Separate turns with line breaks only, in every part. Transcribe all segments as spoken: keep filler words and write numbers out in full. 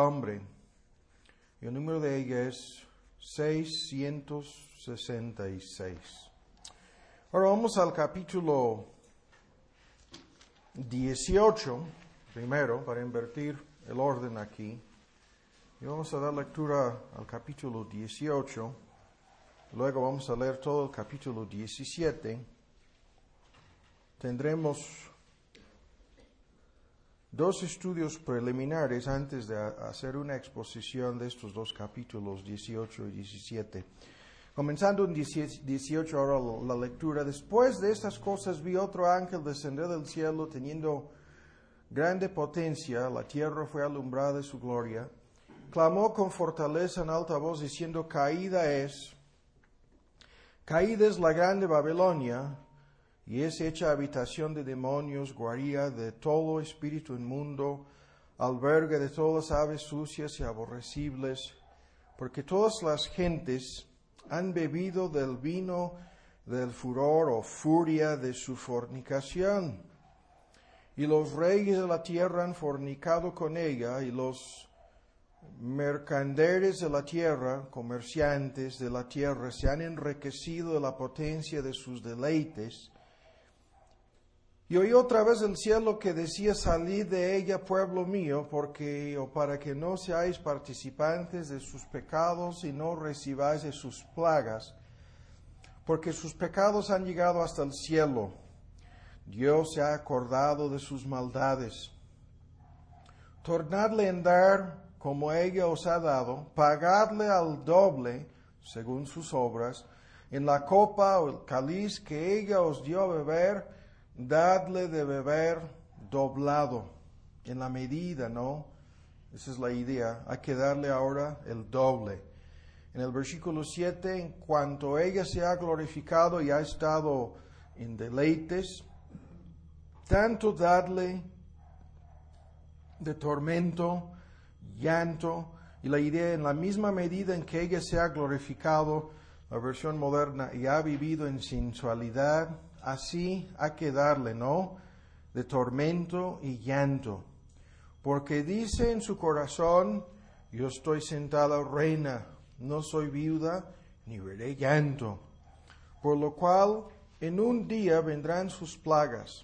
hombre. Y el número de ella es seiscientos sesenta y seis. Ahora vamos al capítulo dieciocho, primero, para invertir el orden aquí. Y vamos a dar lectura al capítulo dieciocho. Luego vamos a leer todo el capítulo diecisiete. Tendremos dos estudios preliminares antes de hacer una exposición de estos dos capítulos, dieciocho y diecisiete. Comenzando en dieciocho, ahora la lectura. Después de estas cosas vi otro ángel descender del cielo teniendo grande potencia, la tierra fue alumbrada de su gloria. Clamó con fortaleza en alta voz diciendo, caída es, caída es la grande Babilonia, y es hecha habitación de demonios, guarida de todo espíritu inmundo, albergue de todas aves sucias y aborrecibles, porque todas las gentes han bebido del vino del furor o furia de su fornicación. Y los reyes de la tierra han fornicado con ella, y los mercaderes de la tierra, comerciantes de la tierra, se han enriquecido de la potencia de sus deleites. Y oí otra vez el cielo que decía, salid de ella, pueblo mío, porque, o para que no seáis participantes de sus pecados y no recibáis de sus plagas, porque sus pecados han llegado hasta el cielo. Dios se ha acordado de sus maldades. Tornadle en dar como ella os ha dado, pagadle al doble, según sus obras, en la copa o el cáliz que ella os dio a beber, dadle de beber doblado, en la medida, ¿no? Esa es la idea, hay que darle ahora el doble. En el versículo siete, en cuanto ella se ha glorificado y ha estado en deleites, tanto dadle de tormento, llanto, y la idea en la misma medida en que ella se ha glorificado, la versión moderna, y ha vivido en sensualidad, así hay que darle, ¿no? De tormento y llanto. Porque dice en su corazón, yo estoy sentada reina, no soy viuda, ni veré llanto. Por lo cual, en un día vendrán sus plagas,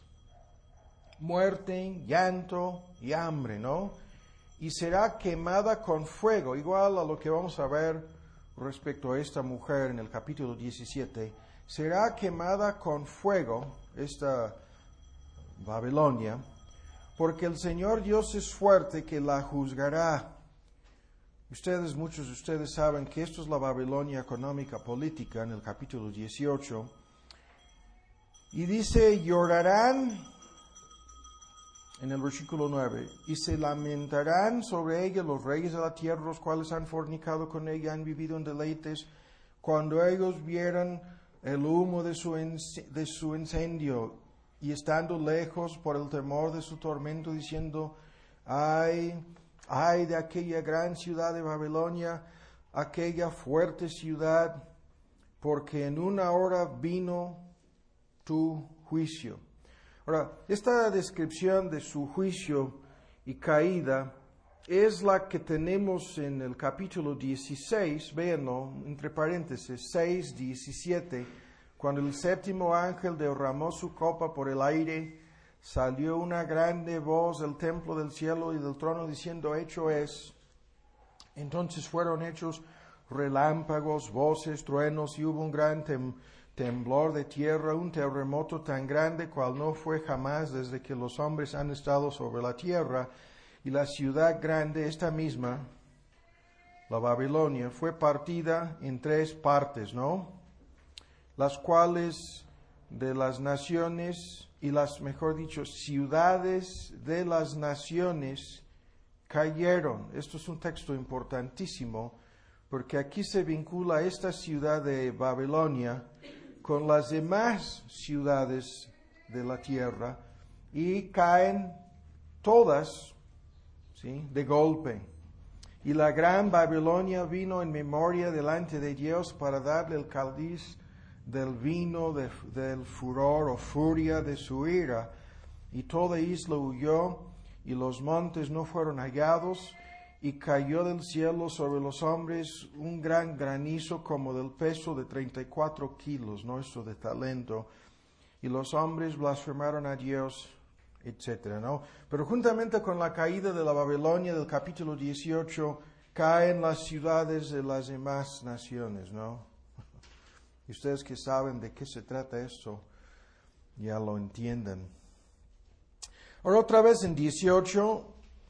muerte, llanto y hambre, ¿no? Y será quemada con fuego, igual a lo que vamos a ver respecto a esta mujer en el capítulo diecisiete. Será quemada con fuego esta Babilonia, porque el Señor Dios es fuerte que la juzgará. Ustedes, muchos de ustedes saben que esto es la Babilonia económica política en el capítulo dieciocho. Y dice, llorarán, en el versículo nueve, y se lamentarán sobre ella los reyes de la tierra, los cuales han fornicado con ella, han vivido en deleites, cuando ellos vieran el humo de su, de su incendio, y estando lejos por el temor de su tormento, diciendo, ay, ay de aquella gran ciudad de Babilonia, aquella fuerte ciudad, porque en una hora vino tu juicio. Ahora, esta descripción de su juicio y caída es la que tenemos en el capítulo dieciséis, véanlo, entre paréntesis, seis, diecisiete, cuando el séptimo ángel derramó su copa por el aire, salió una grande voz del templo del cielo y del trono diciendo, hecho es. Entonces fueron hechos relámpagos, voces, truenos, y hubo un gran tem- temblor de tierra, un terremoto tan grande cual no fue jamás desde que los hombres han estado sobre la tierra. Y la ciudad grande, esta misma, la Babilonia, fue partida en tres partes, ¿no? Las cuales de las naciones y las, mejor dicho, ciudades de las naciones cayeron. Esto es un texto importantísimo porque aquí se vincula esta ciudad de Babilonia con las demás ciudades de la tierra y caen todas, ¿sí?, de golpe. Y la gran Babilonia vino en memoria delante de Dios para darle el cáliz del vino de, del furor o furia de su ira. Y toda isla huyó, y los montes no fueron hallados, y cayó del cielo sobre los hombres un gran granizo como del peso de treinta y cuatro kilos, ¿no? Eso de talento. Y los hombres blasfemaron a Dios, etcétera, ¿no? Pero juntamente con la caída de la Babilonia del capítulo dieciocho, caen las ciudades de las demás naciones, ¿no? Y ustedes que saben de qué se trata esto, ya lo entienden. Ahora otra vez en dieciocho,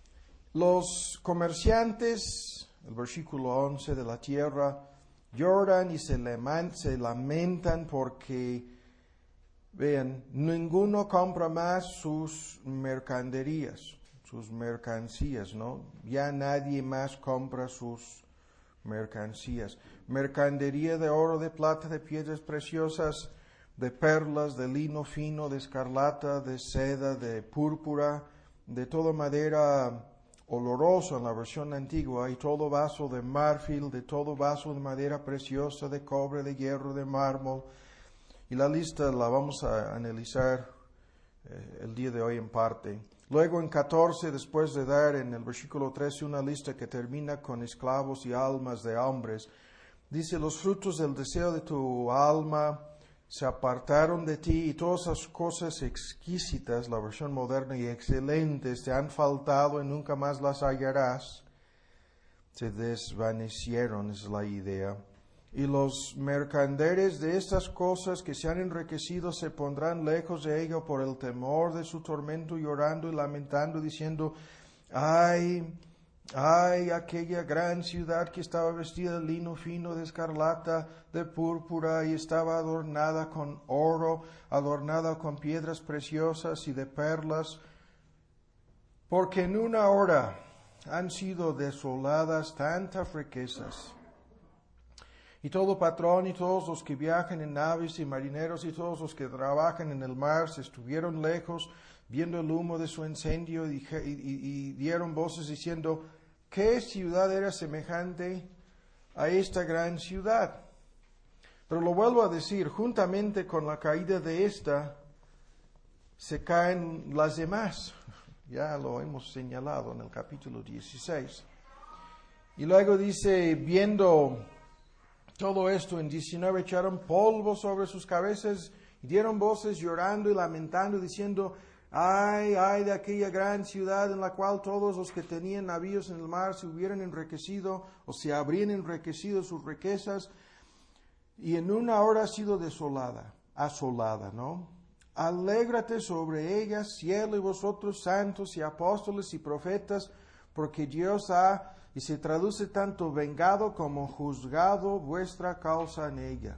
los comerciantes, el versículo once de la tierra, lloran y se lamentan porque, vean, ninguno compra más sus mercaderías, sus mercancías, ¿no? Ya nadie más compra sus mercancías. Mercadería de oro, de plata, de piedras preciosas, de perlas, de lino fino, de escarlata, de seda, de púrpura, de toda madera olorosa en la versión antigua, y todo vaso de marfil, de todo vaso de madera preciosa, de cobre, de hierro, de mármol. Y la lista la vamos a analizar eh, el día de hoy en parte. Luego en catorce, después de dar en el versículo trece una lista que termina con esclavos y almas de hombres, dice: los frutos del deseo de tu alma se apartaron de ti, y todas esas cosas exquisitas, la versión moderna, y excelentes, te han faltado y nunca más las hallarás. Se desvanecieron, es la idea. Y los mercaderes de estas cosas que se han enriquecido se pondrán lejos de ella por el temor de su tormento, llorando y lamentando, diciendo: ay, ay, aquella gran ciudad que estaba vestida de lino fino, de escarlata, de púrpura, y estaba adornada con oro, adornada con piedras preciosas y de perlas, porque en una hora han sido desoladas tantas riquezas. Y todo patrón y todos los que viajan en naves y marineros y todos los que trabajan en el mar se estuvieron lejos viendo el humo de su incendio y, y, y dieron voces diciendo: ¿qué ciudad era semejante a esta gran ciudad? Pero lo vuelvo a decir, juntamente con la caída de esta, se caen las demás. Ya lo hemos señalado en el capítulo dieciséis. Y luego dice, viendo todo esto, en diecinueve, echaron polvo sobre sus cabezas y dieron voces llorando y lamentando, diciendo: ay, ay de aquella gran ciudad en la cual todos los que tenían navíos en el mar se hubieran enriquecido o se habrían enriquecido sus riquezas, y en una hora ha sido desolada, asolada, ¿no? Alégrate sobre ella, cielo, y vosotros santos y apóstoles y profetas, porque Dios ha, y se traduce tanto, vengado como juzgado vuestra causa en ella.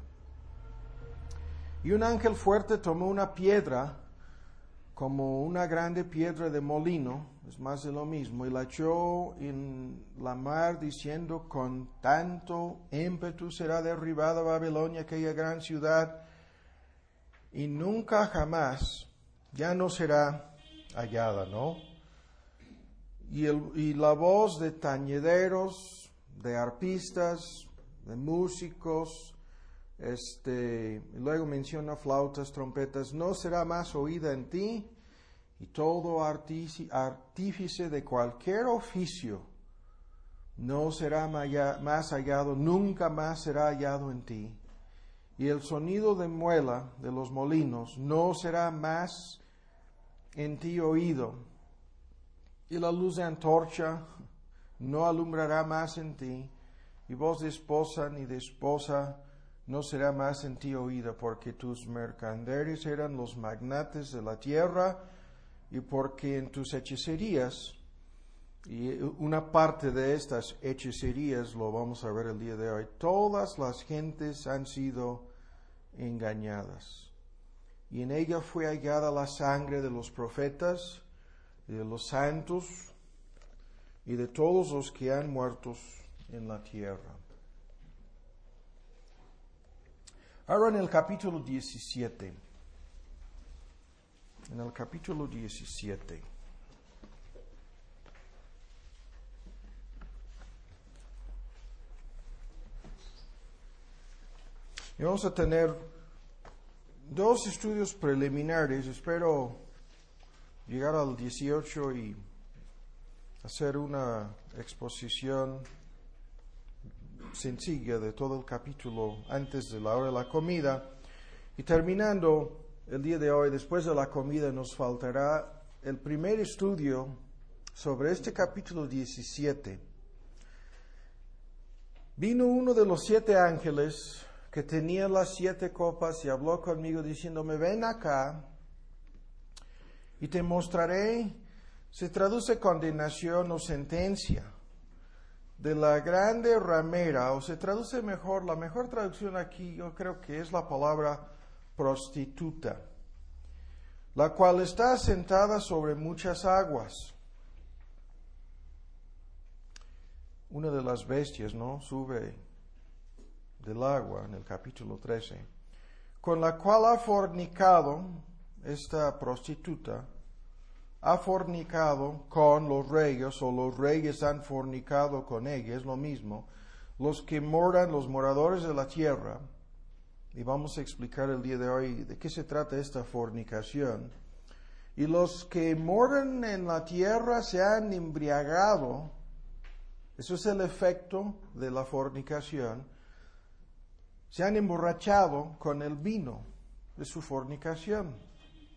Y un ángel fuerte tomó una piedra, como una grande piedra de molino, es más de lo mismo, y la echó en la mar, diciendo: con tanto ímpetu será derribada Babilonia, aquella gran ciudad, y nunca jamás ya no será hallada, ¿no? Y, el, y la voz de tañederos, de arpistas, de músicos, este, y luego menciona flautas, trompetas, no será más oída en ti, y todo artici, artífice de cualquier oficio no será maya, más hallado, nunca más será hallado en ti. Y el sonido de muela de los molinos no será más en ti oído. Y la luz de antorcha no alumbrará más en ti, y voz de esposa ni de esposa no será más en ti oída, porque tus mercaderes eran los magnates de la tierra, y porque en tus hechicerías, y una parte de estas hechicerías lo vamos a ver el día de hoy, todas las gentes han sido engañadas. Y en ella fue hallada la sangre de los profetas, y de los santos, y de todos los que han muerto en la tierra. Ahora en el capítulo diecisiete, en el capítulo diecisiete, y vamos a tener dos estudios preliminares. Espero llegar al dieciocho y hacer una exposición sencilla de todo el capítulo antes de la hora de la comida. Y terminando el día de hoy, después de la comida, nos faltará el primer estudio sobre este capítulo diecisiete. Vino uno de los siete ángeles que tenía las siete copas y habló conmigo diciéndome, ven acá y te mostraré, se traduce condenación o sentencia, de la grande ramera, o se traduce mejor, la mejor traducción aquí yo creo que es la palabra prostituta, la cual está sentada sobre muchas aguas. Una de las bestias, ¿no? Sube del agua en el capítulo trece, con la cual ha fornicado esta prostituta, ha fornicado con los reyes, o los reyes han fornicado con ella, es lo mismo, los que moran, los moradores de la tierra. Y vamos a explicar el día de hoy de qué se trata esta fornicación. Y los que moran en la tierra se han embriagado, eso es el efecto de la fornicación, se han emborrachado con el vino de su fornicación.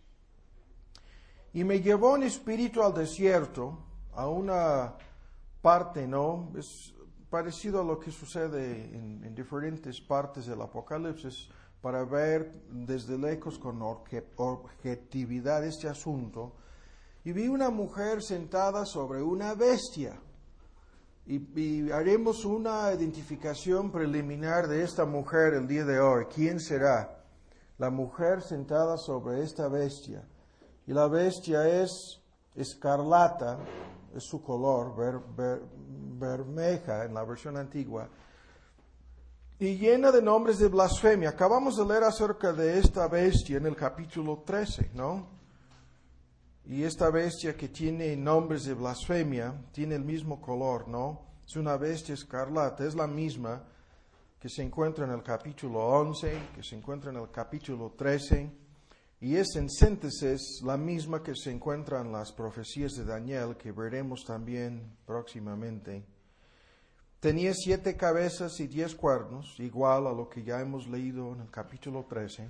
Y me llevó en espíritu al desierto, a una parte, ¿no? Es parecido a lo que sucede en, en diferentes partes del Apocalipsis, para ver desde lejos con objetividad este asunto. Y vi una mujer sentada sobre una bestia. Y, y haremos una identificación preliminar de esta mujer el día de hoy. ¿Quién será? La mujer sentada sobre esta bestia. Y la bestia es escarlata, es su color, ver, ver, bermeja en la versión antigua, y llena de nombres de blasfemia. Acabamos de leer acerca de esta bestia en el capítulo trece, ¿no? Y esta bestia que tiene nombres de blasfemia, tiene el mismo color, ¿no? Es una bestia escarlata, es la misma que se encuentra en el capítulo once, que se encuentra en el capítulo trece, y es en síntesis la misma que se encuentra en las profecías de Daniel, que veremos también próximamente. Tenía siete cabezas y diez cuernos, igual a lo que ya hemos leído en el capítulo trece.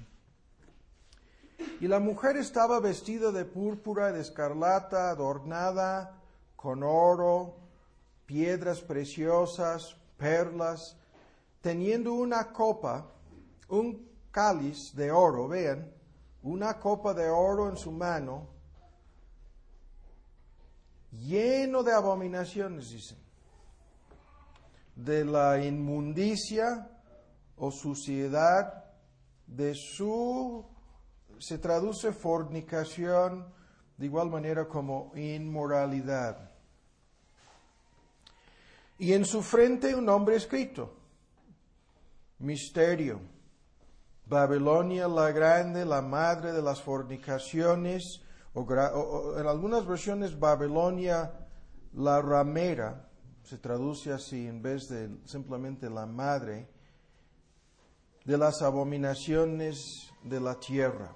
Y la mujer estaba vestida de púrpura y de escarlata, adornada con oro, piedras preciosas, perlas, teniendo una copa, un cáliz de oro, vean, una copa de oro en su mano, lleno de abominaciones, dicen, de la inmundicia o suciedad de su, se traduce fornicación, de igual manera como inmoralidad. Y en su frente un nombre escrito, Misterio, Babilonia la grande, la madre de las fornicaciones, o, gra- o, o en algunas versiones Babilonia la ramera, se traduce así en vez de simplemente la madre, de las abominaciones de la tierra.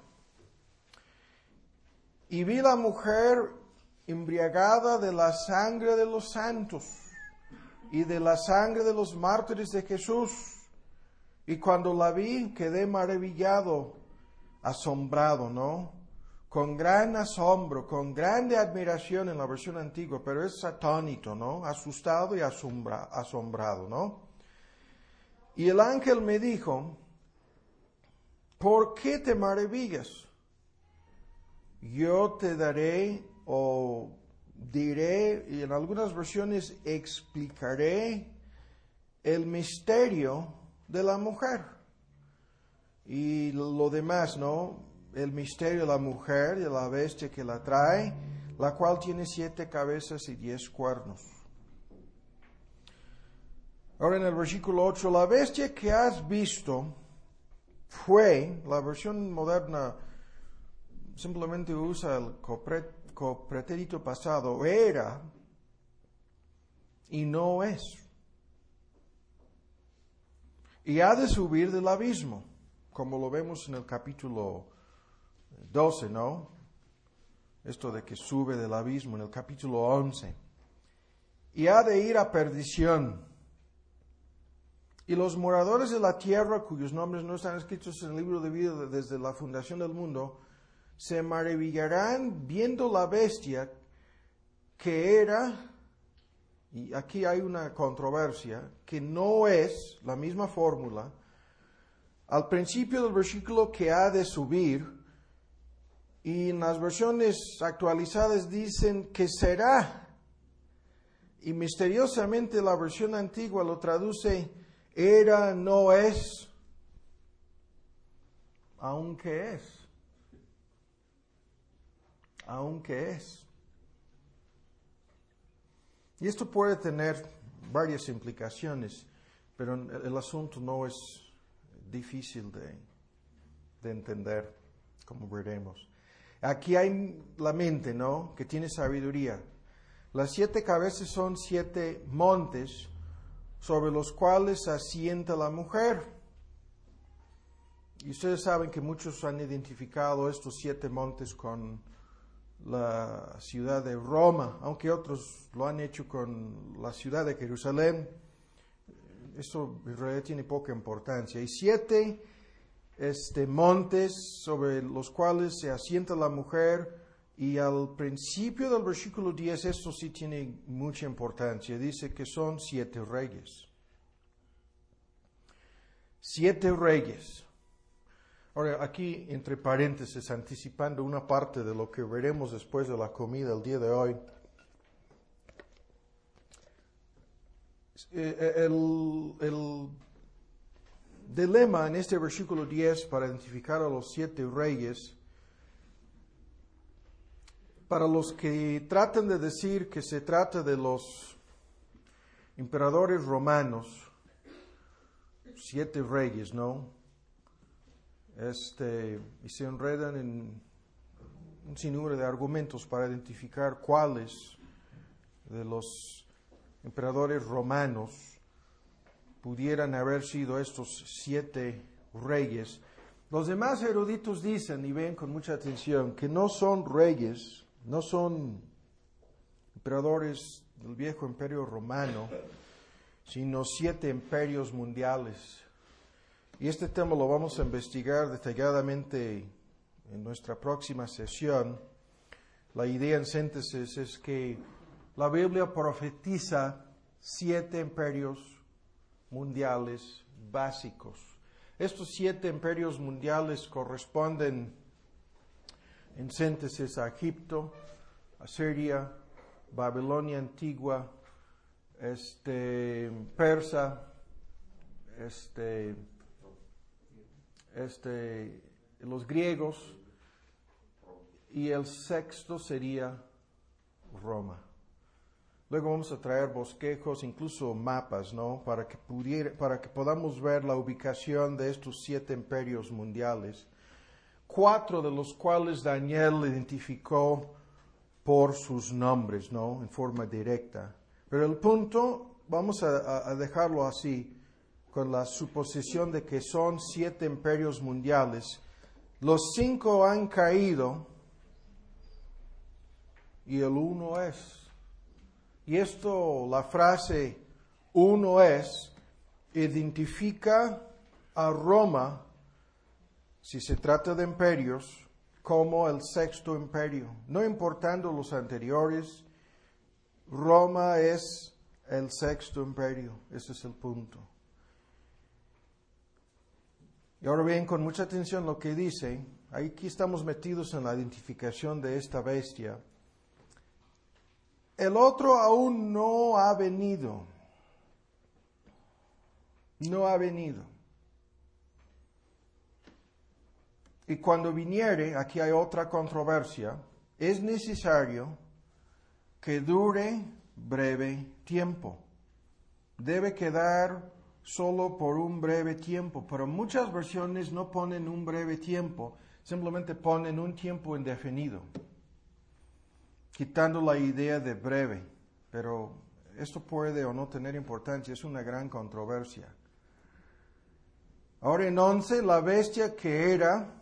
Y vi la mujer embriagada de la sangre de los santos y de la sangre de los mártires de Jesús. Y cuando la vi, quedé maravillado, asombrado, ¿no? Con gran asombro, con grande admiración en la versión antigua, pero es atónito, ¿no? Asustado y asombra, asombrado, ¿no? Y el ángel me dijo, ¿por qué te maravillas? Yo te daré o diré, y en algunas versiones explicaré el misterio de la mujer. Y lo demás, ¿no? El misterio de la mujer, de la bestia que la trae, la cual tiene siete cabezas y diez cuernos. Ahora en el versículo ocho, la bestia que has visto fue, la versión moderna simplemente usa el copre, copretérito pasado, era y no es. Y ha de subir del abismo, como lo vemos en el capítulo doce, ¿no? Esto de que sube del abismo en el capítulo once. y ha de ir a perdición. Y los moradores de la tierra, cuyos nombres no están escritos en el libro de vida desde la fundación del mundo, se maravillarán viendo la bestia que era, y aquí hay una controversia, que no es la misma fórmula, al principio del versículo que ha de subir, y en las versiones actualizadas dicen que será, y misteriosamente la versión antigua lo traduce, era, no es, aunque es, aunque es. Y esto puede tener varias implicaciones, pero el asunto no es difícil de, de entender, como veremos. Aquí hay la mente, ¿no?, que tiene sabiduría. Las siete cabezas son siete montes sobre los cuales asienta la mujer. Y ustedes saben que muchos han identificado estos siete montes con la ciudad de Roma, aunque otros lo han hecho con la ciudad de Jerusalén. Esto en realidad tiene poca importancia. Hay siete este, montes sobre los cuales se asienta la mujer, y al principio del versículo diez esto sí tiene mucha importancia. Dice que son siete reyes. Siete reyes. Ahora, aquí, entre paréntesis, anticipando una parte de lo que veremos después de la comida el día de hoy, el, el dilema en este versículo diez para identificar a los siete reyes, para los que tratan de decir que se trata de los emperadores romanos, siete reyes, ¿no? Este, y se enredan en un sinnúmero de argumentos para identificar cuáles de los emperadores romanos pudieran haber sido estos siete reyes. Los demás eruditos dicen, y ven con mucha atención, que no son reyes, no son emperadores del viejo imperio romano, sino siete imperios mundiales. Y este tema lo vamos a investigar detalladamente en nuestra próxima sesión. La idea en síntesis es que la Biblia profetiza siete imperios mundiales básicos. Estos siete imperios mundiales corresponden en síntesis a Egipto, Asiria, Babilonia antigua, este, Persa, este, este, los griegos, y el sexto sería Roma. Luego vamos a traer bosquejos, incluso mapas, ¿no?, para que pudiera, para que podamos ver la ubicación de estos siete imperios mundiales, cuatro de los cuales Daniel identificó por sus nombres, ¿no?, en forma directa. Pero el punto, vamos a, a dejarlo así, con la suposición de que son siete imperios mundiales. Los cinco han caído y el uno es. Y esto, la frase uno es, identifica a Roma, si se trata de imperios, como el sexto imperio. No importando los anteriores, Roma es el sexto imperio. Ese es el punto. Y ahora bien, con mucha atención lo que dice, aquí estamos metidos en la identificación de esta bestia. El otro aún no ha venido. No ha venido. Y cuando viniere, aquí hay otra controversia, es necesario que dure breve tiempo. Debe quedar solo por un breve tiempo, pero muchas versiones no ponen un breve tiempo, simplemente ponen un tiempo indefinido, quitando la idea de breve. Pero esto puede o no tener importancia, es una gran controversia. Ahora en once, la bestia que era,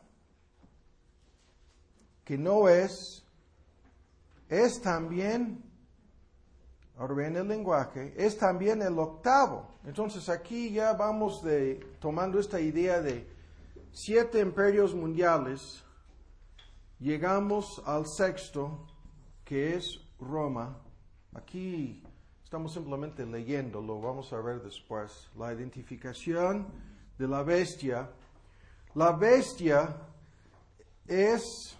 que no es, es también ahora ven el lenguaje, es también el octavo. Entonces aquí ya vamos de, tomando esta idea de siete imperios mundiales, llegamos al sexto, que es Roma. Aquí estamos simplemente leyéndolo, vamos a ver después. La identificación de la bestia. La bestia es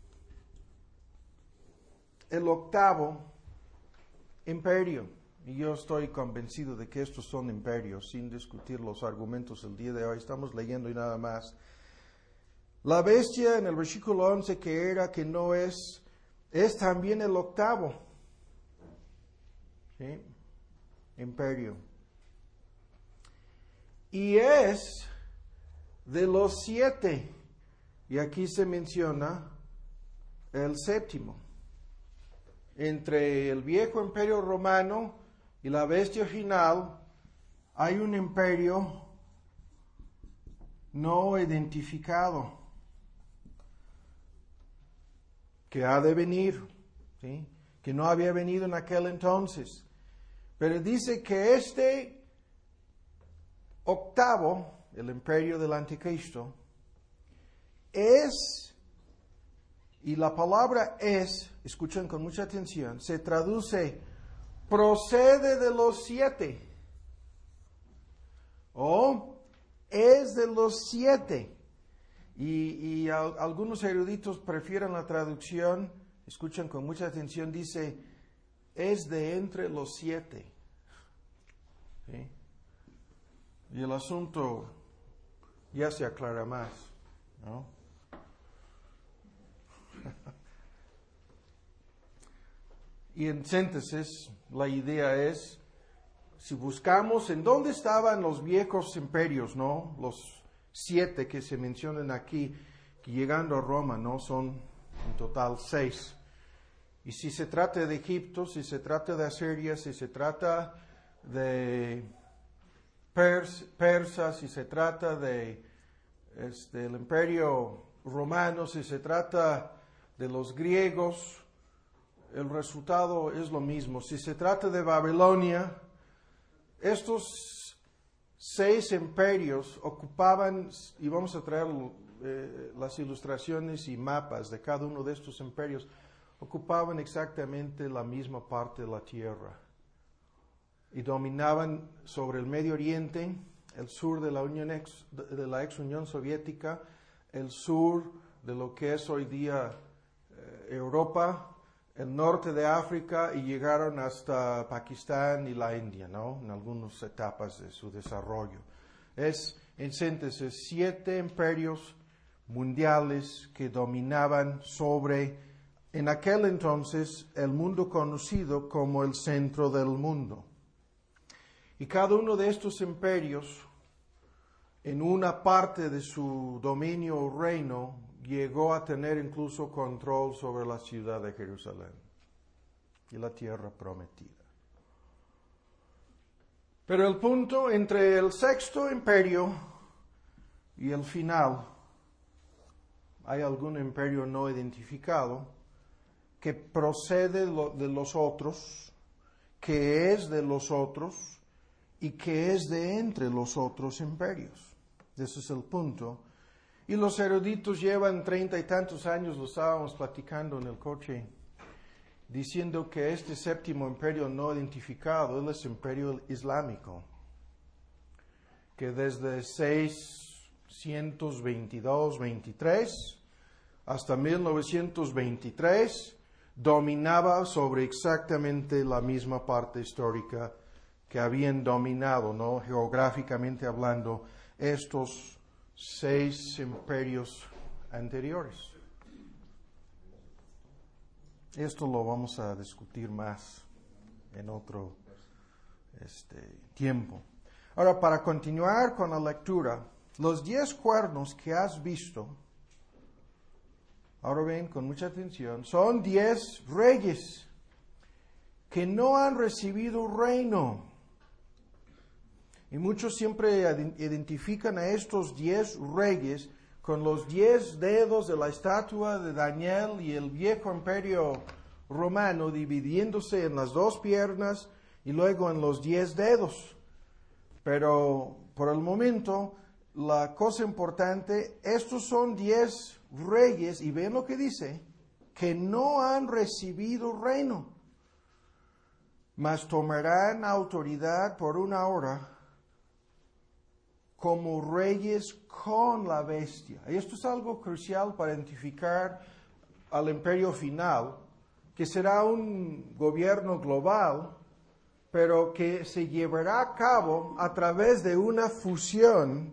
el octavo imperio. Y yo estoy convencido de que estos son imperios, sin discutir los argumentos el día de hoy. Estamos leyendo y nada más. La bestia en el versículo once que era, que no es, es también el octavo. ¿Sí? Imperio. Y es de los siete. Y aquí se menciona el séptimo. Entre el viejo imperio romano y la bestia final hay un imperio no identificado que ha de venir, ¿sí? Que no había venido en aquel entonces. Pero dice que este octavo, el imperio del anticristo, es, y la palabra es, escuchen con mucha atención, se traduce, procede de los siete, o es de los siete. Y, y a, algunos eruditos prefieren la traducción, escuchen con mucha atención, dice, es de entre los siete. ¿Sí? Y el asunto ya se aclara más, ¿no? Y en síntesis, la idea es, si buscamos en dónde estaban los viejos imperios, ¿no? Los siete que se mencionan aquí, que llegando a Roma, ¿no? Son en total seis. Y si se trata de Egipto, si se trata de Asiria, si se trata de Pers, Persa, si se trata de este, el imperio romano, si se trata de los griegos, el resultado es lo mismo. Si se trata de Babilonia, estos seis imperios ocupaban, y vamos a traer eh, las ilustraciones y mapas de cada uno de estos imperios, ocupaban exactamente la misma parte de la tierra. Y dominaban sobre el Medio Oriente, el sur de la, Unión ex, de la ex Unión Soviética, el sur de lo que es hoy día eh, Europa, el norte de África, y llegaron hasta Pakistán y la India, ¿no? En algunas etapas de su desarrollo. Es, en síntesis, siete imperios mundiales que dominaban sobre, en aquel entonces, el mundo conocido como el centro del mundo. Y cada uno de estos imperios, en una parte de su dominio o reino, llegó a tener incluso control sobre la ciudad de Jerusalén y la tierra prometida. Pero el punto entre el sexto imperio y el final, hay algún imperio no identificado que procede de los otros, que es de los otros y que es de entre los otros imperios. Ese es el punto. Y los eruditos llevan treinta y tantos años, lo estábamos platicando en el coche, diciendo que este séptimo imperio no identificado es el imperio islámico, que desde seiscientos veintidós veintitrés hasta mil novecientos veintitrés dominaba sobre exactamente la misma parte histórica que habían dominado, ¿no? Geográficamente hablando, estos seis imperios anteriores. Esto lo vamos a discutir más en otro este, tiempo. Ahora, para continuar con la lectura, los diez cuernos que has visto, ahora ven con mucha atención, son diez reyes que no han recibido reino. Y muchos siempre identifican a estos diez reyes con los diez dedos de la estatua de Daniel y el viejo imperio romano dividiéndose en las dos piernas y luego en los diez dedos. Pero por el momento, la cosa importante, estos son diez reyes, y ven lo que dice, que no han recibido reino, mas tomarán autoridad por una hora como reyes con la bestia. Y esto es algo crucial para identificar al imperio final, que será un gobierno global, pero que se llevará a cabo a través de una fusión,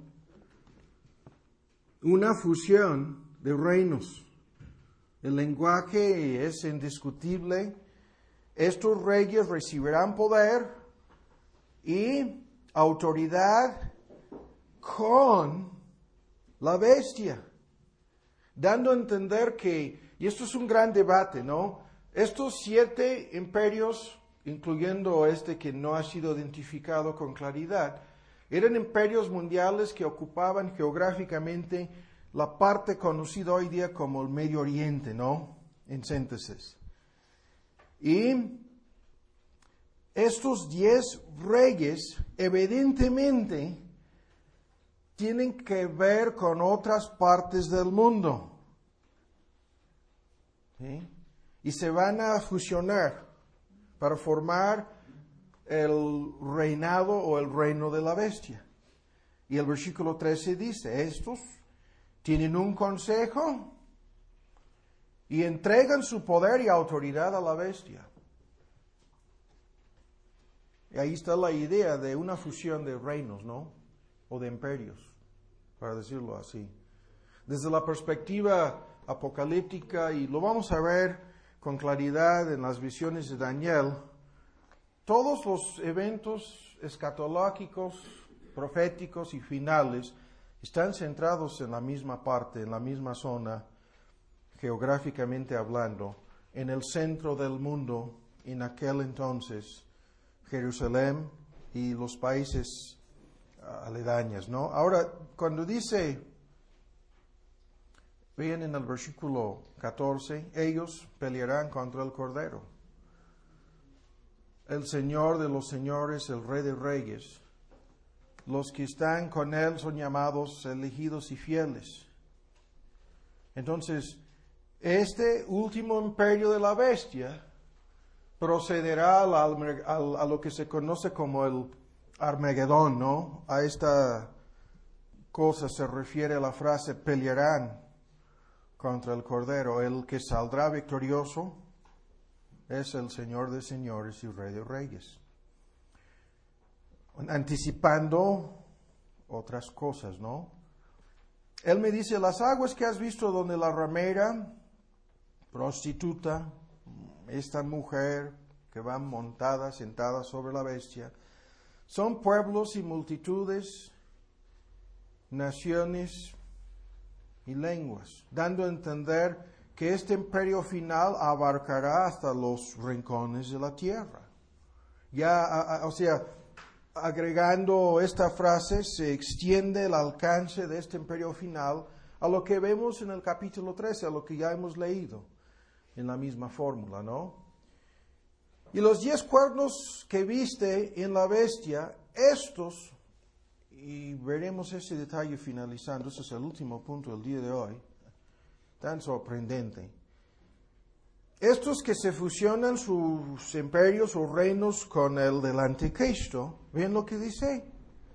una fusión de reinos. El lenguaje es indiscutible. Estos reyes recibirán poder y autoridad con la bestia, dando a entender que, y esto es un gran debate, ¿no? Estos siete imperios, incluyendo este que no ha sido identificado con claridad, eran imperios mundiales que ocupaban geográficamente la parte conocida hoy día como el Medio Oriente, ¿no? En síntesis. Y estos diez reyes, evidentemente, tienen que ver con otras partes del mundo. ¿Sí? Y se van a fusionar para formar el reinado o el reino de la bestia. Y el versículo trece dice, estos tienen un consejo y entregan su poder y autoridad a la bestia. Y ahí está la idea de una fusión de reinos, ¿no? O de imperios, para decirlo así. Desde la perspectiva apocalíptica, y lo vamos a ver con claridad en las visiones de Daniel, todos los eventos escatológicos, proféticos y finales están centrados en la misma parte, en la misma zona, geográficamente hablando, en el centro del mundo, en aquel entonces, Jerusalén y los países aledaños, ¿no? Ahora, cuando dice, vean en el versículo catorce, ellos pelearán contra el Cordero. El Señor de los señores, el Rey de reyes. Los que están con Él son llamados elegidos y fieles. Entonces, este último imperio de la bestia procederá al, al, a lo que se conoce como el Armagedón, ¿no? A esta cosa se refiere a la frase pelearán contra el Cordero. El que saldrá victorioso es el Señor de señores y Rey de reyes. Anticipando otras cosas, ¿no? Él me dice, las aguas que has visto donde la ramera, prostituta, esta mujer que va montada, sentada sobre la bestia, son pueblos y multitudes, naciones y lenguas, dando a entender que este imperio final abarcará hasta los rincones de la tierra. Ya, a, a, o sea, agregando esta frase, se extiende el alcance de este imperio final a lo que vemos en el capítulo trece, a lo que ya hemos leído en la misma fórmula, ¿no? Y los diez cuernos que viste en la bestia, estos, y veremos ese detalle finalizando, ese es el último punto del día de hoy, tan sorprendente. Estos que se fusionan sus imperios o reinos con el del anticristo, ¿ven lo que dice?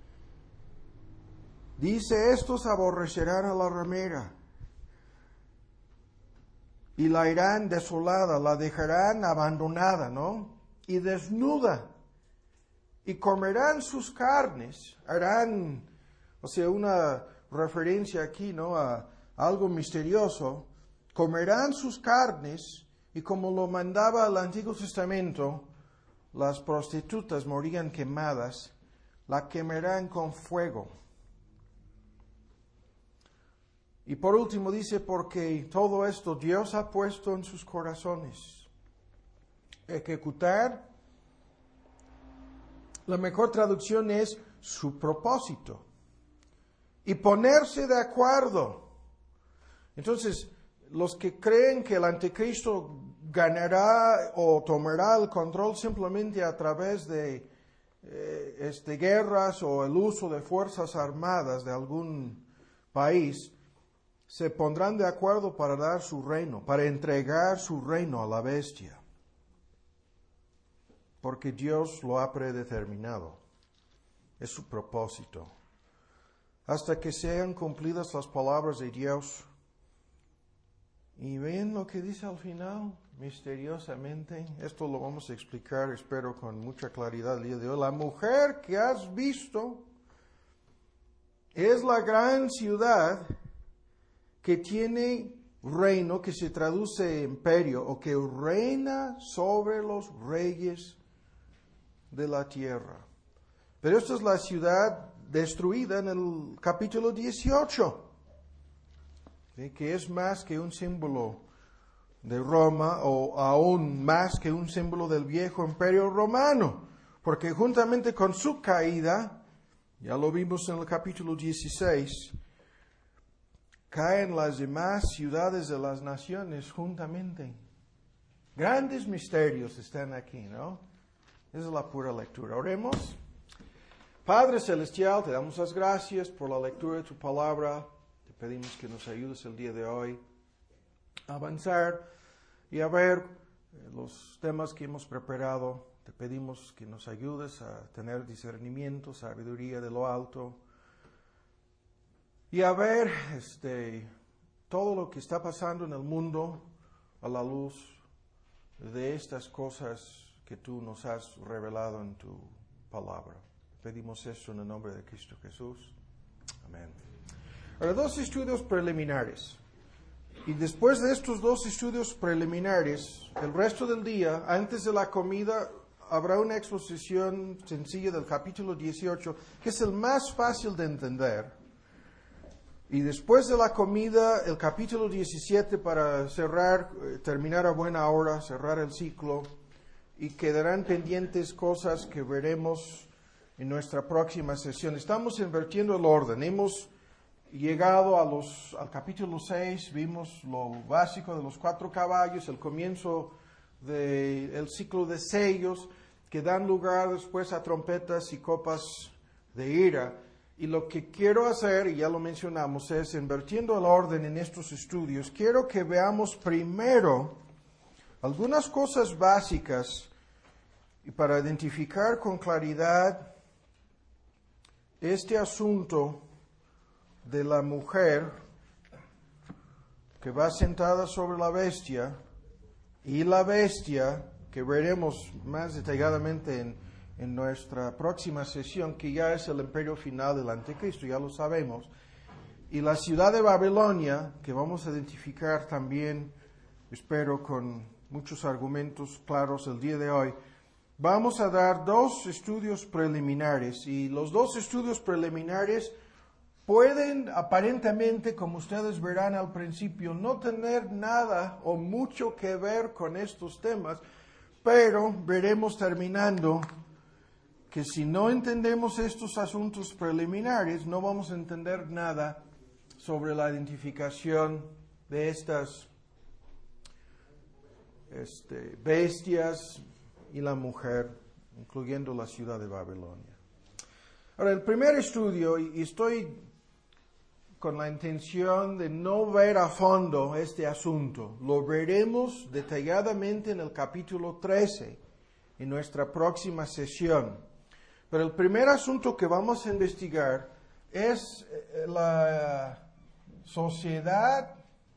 Dice, estos aborrecerán a la ramera y la irán desolada, la dejarán abandonada, ¿no? Y desnuda. Y comerán sus carnes, harán, o sea, una referencia aquí, ¿no? A algo misterioso. Comerán sus carnes. Y como lo mandaba el Antiguo Testamento, las prostitutas morían quemadas, la quemarán con fuego. Y por último dice, porque todo esto Dios ha puesto en sus corazones. Ejecutar, la mejor traducción es su propósito. Y ponerse de acuerdo. Entonces, los que creen que el anticristo ganará o tomará el control simplemente a través de eh, este, guerras o el uso de fuerzas armadas de algún país, se pondrán de acuerdo para dar su reino, para entregar su reino a la bestia. Porque Dios lo ha predeterminado. Es su propósito. Hasta que sean cumplidas las palabras de Dios. Y ven lo que dice al final, misteriosamente. Esto lo vamos a explicar, espero, con mucha claridad el día de hoy. La mujer que has visto es la gran ciudad que tiene reino, que se traduce imperio, o que reina sobre los reyes de la tierra. Pero esta es la ciudad destruida en el capítulo dieciocho. ¿Sí? Que es más que un símbolo de Roma o aún más que un símbolo del viejo imperio romano, porque juntamente con su caída, ya lo vimos en el capítulo dieciséis, caen las demás ciudades de las naciones juntamente. Grandes misterios están aquí, ¿no? Esa es la pura lectura. Oremos. Padre Celestial, te damos las gracias por la lectura de tu palabra. Te pedimos que nos ayudes el día de hoy a avanzar y a ver los temas que hemos preparado. Te pedimos que nos ayudes a tener discernimiento, sabiduría de lo alto y a ver este, todo lo que está pasando en el mundo a la luz de estas cosas que tú nos has revelado en tu palabra. Pedimos eso en el nombre de Cristo Jesús. Amén. Ahora, dos estudios preliminares. Y después de estos dos estudios preliminares, el resto del día, antes de la comida, habrá una exposición sencilla del capítulo dieciocho, que es el más fácil de entender. Y después de la comida, el capítulo diecisiete para cerrar, eh, terminar a buena hora, cerrar el ciclo, y quedarán pendientes cosas que veremos en nuestra próxima sesión. Estamos invirtiendo el orden. Hemos llegado a los, al capítulo seis, vimos lo básico de los cuatro caballos, el comienzo del ciclo de sellos, que dan lugar después a trompetas y copas de ira. Y lo que quiero hacer, y ya lo mencionamos, es invirtiendo el orden en estos estudios. Quiero que veamos primero algunas cosas básicas y para identificar con claridad este asunto de la mujer que va sentada sobre la bestia y la bestia que veremos más detalladamente en, en nuestra próxima sesión, que ya es el imperio final del anticristo, ya lo sabemos, y la ciudad de Babilonia, que vamos a identificar también, espero, con muchos argumentos claros el día de hoy. Vamos a dar dos estudios preliminares, y los dos estudios preliminares pueden aparentemente, como ustedes verán al principio, no tener nada o mucho que ver con estos temas, pero veremos terminando que si no entendemos estos asuntos preliminares, no vamos a entender nada sobre la identificación de estas este, bestias y la mujer, incluyendo la ciudad de Babilonia. Ahora, el primer estudio, y estoy con la intención de no ver a fondo este asunto, lo veremos detalladamente en el capítulo trece, en nuestra próxima sesión. Pero el primer asunto que vamos a investigar es la sociedad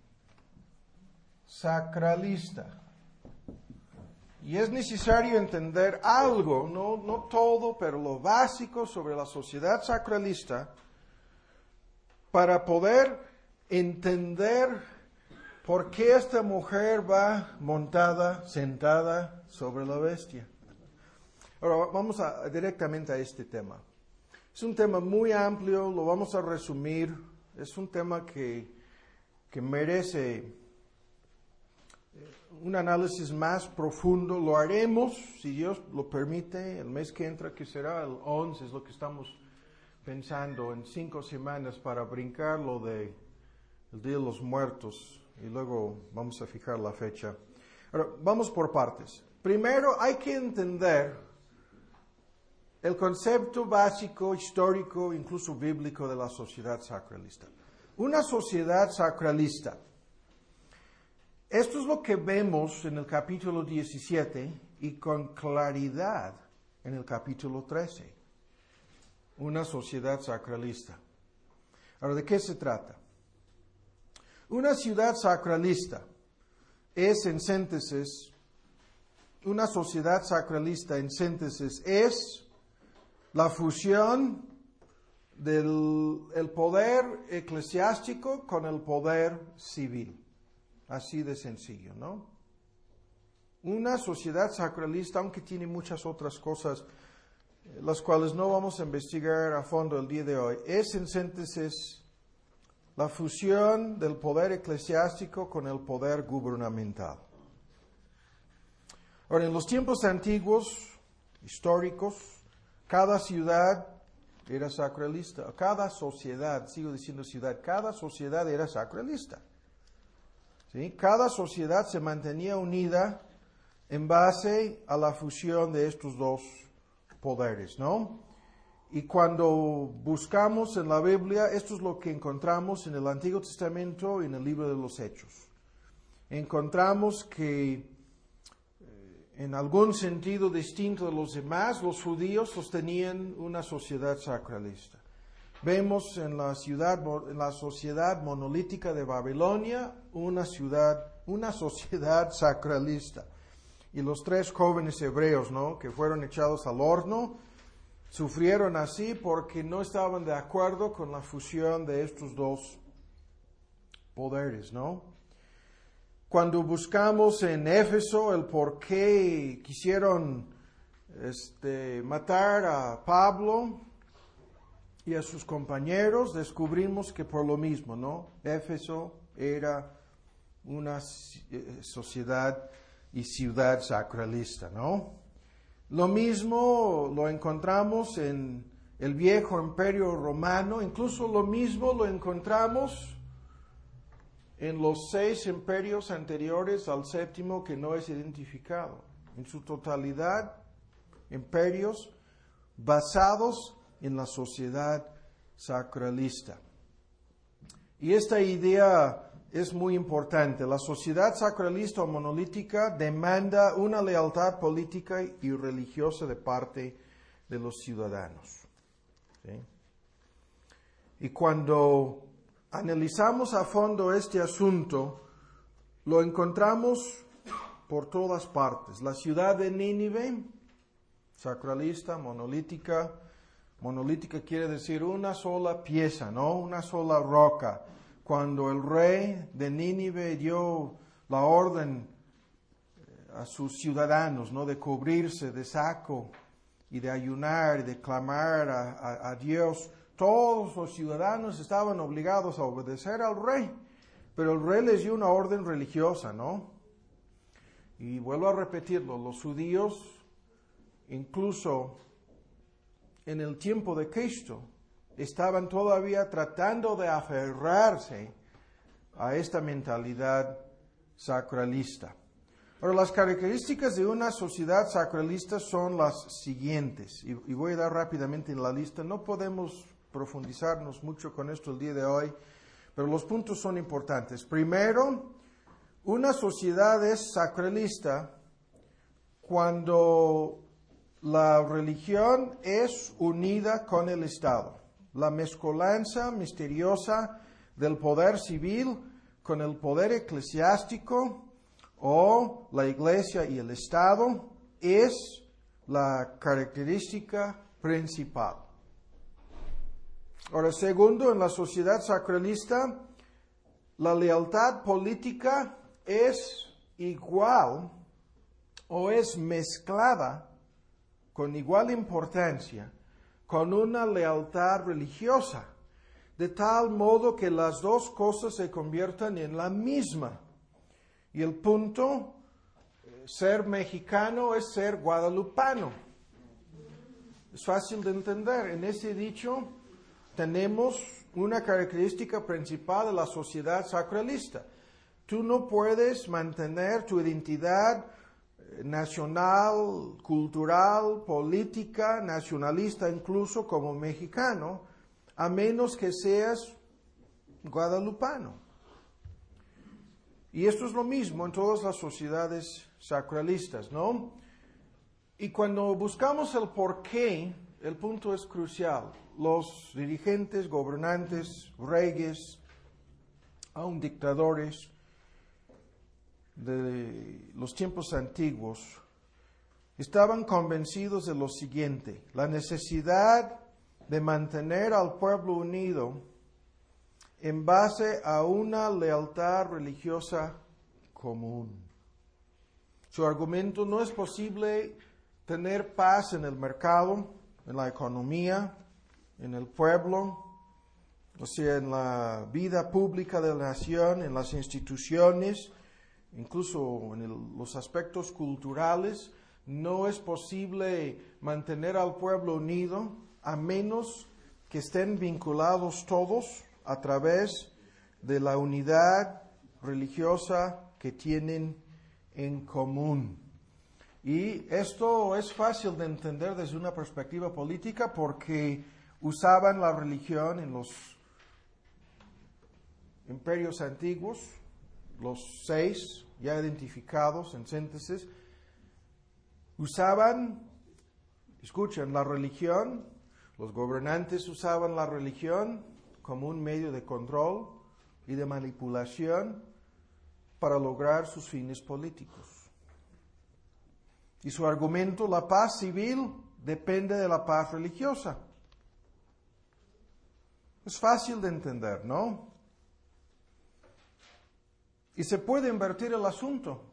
sacralista. Y es necesario entender algo, no, no todo, pero lo básico sobre la sociedad sacralista para poder entender por qué esta mujer va montada, sentada sobre la bestia. Ahora vamos a, directamente a este tema. Es un tema muy amplio, lo vamos a resumir. Es un tema que, que merece un análisis más profundo. Lo haremos, si Dios lo permite, el mes que entra, que será el once, es lo que estamos pensando, en cinco semanas, para brincar lo de el Día de los Muertos, y luego vamos a fijar la fecha. Ahora, vamos por partes. Primero hay que entender el concepto básico, histórico, incluso bíblico de la sociedad sacralista. Una sociedad sacralista. Esto es lo que vemos en el capítulo diecisiete y con claridad en el capítulo trece. Una sociedad sacralista. Ahora, ¿de qué se trata? Una ciudad sacralista es, en síntesis, una sociedad sacralista, en síntesis, es la fusión del el poder eclesiástico con el poder civil. Así de sencillo, ¿no? Una sociedad sacralista, aunque tiene muchas otras cosas, las cuales no vamos a investigar a fondo el día de hoy, es en síntesis la fusión del poder eclesiástico con el poder gubernamental. Ahora, en los tiempos antiguos, históricos, cada ciudad era sacralista, cada sociedad, sigo diciendo ciudad, cada sociedad era sacralista. ¿Sí? Cada sociedad se mantenía unida en base a la fusión de estos dos poderes, ¿no? Y cuando buscamos en la Biblia, esto es lo que encontramos en el Antiguo Testamento y en el libro de los Hechos. Encontramos que eh, en algún sentido distinto de los demás, los judíos sostenían una sociedad sacralista. Vemos en la ciudad, en la sociedad monolítica de Babilonia, una ciudad, una sociedad sacralista. Y los tres jóvenes hebreos, ¿no?, que fueron echados al horno, sufrieron así porque no estaban de acuerdo con la fusión de estos dos poderes, ¿no? Cuando buscamos en Éfeso el por qué quisieron este, matar a Pablo y a sus compañeros, descubrimos que por lo mismo, ¿no? Éfeso era una sociedad y ciudad sacralista, ¿no? Lo mismo lo encontramos en el viejo imperio romano, incluso lo mismo lo encontramos en los seis imperios anteriores al séptimo que no es identificado. En su totalidad, imperios basados en la sociedad sacralista. Y esta idea es muy importante. La sociedad sacralista o monolítica demanda una lealtad política y religiosa de parte de los ciudadanos. ¿Sí? Y cuando analizamos a fondo este asunto, lo encontramos por todas partes. La ciudad de Nínive, sacralista, monolítica. Monolítica quiere decir una sola pieza, ¿no? Una sola roca. Cuando el rey de Nínive dio la orden a sus ciudadanos, ¿no?, de cubrirse de saco y de ayunar y de clamar a, a, a Dios, todos los ciudadanos estaban obligados a obedecer al rey, pero el rey les dio una orden religiosa, ¿no? Y vuelvo a repetirlo, los judíos, incluso en el tiempo de Cristo, estaban todavía tratando de aferrarse a esta mentalidad sacralista. Ahora, las características de una sociedad sacralista son las siguientes, y, y voy a dar rápidamente en la lista. No podemos profundizarnos mucho con esto el día de hoy, pero los puntos son importantes. Primero, una sociedad es sacralista cuando la religión es unida con el Estado. La mezcolanza misteriosa del poder civil con el poder eclesiástico o la iglesia y el Estado es la característica principal. Ahora, segundo, en la sociedad sacralista, la lealtad política es igual o es mezclada con igual importancia con una lealtad religiosa, de tal modo que las dos cosas se conviertan en la misma. Y el punto, ser mexicano es ser guadalupano. Es fácil de entender. En ese dicho tenemos una característica principal de la sociedad sacralista. Tú no puedes mantener tu identidad nacional, cultural, política, nacionalista, incluso como mexicano, a menos que seas guadalupano. Y esto es lo mismo en todas las sociedades sacralistas, ¿no? Y cuando buscamos el porqué, el punto es crucial. Los dirigentes, gobernantes, reyes, aun dictadores de los tiempos antiguos estaban convencidos de lo siguiente: la necesidad de mantener al pueblo unido en base a una lealtad religiosa común. Su argumento: no es posible tener paz en el mercado, en la economía, en el pueblo, o sea, en la vida pública de la nación, en las instituciones, incluso en el, los aspectos culturales. No es posible mantener al pueblo unido a menos que estén vinculados todos a través de la unidad religiosa que tienen en común. Y esto es fácil de entender desde una perspectiva política porque usaban la religión en los imperios antiguos, los seis ya identificados en síntesis, usaban, escuchen, la religión, los gobernantes usaban la religión como un medio de control y de manipulación para lograr sus fines políticos. Y su argumento: la paz civil depende de la paz religiosa. Es fácil de entender, ¿no? Y se puede invertir el asunto.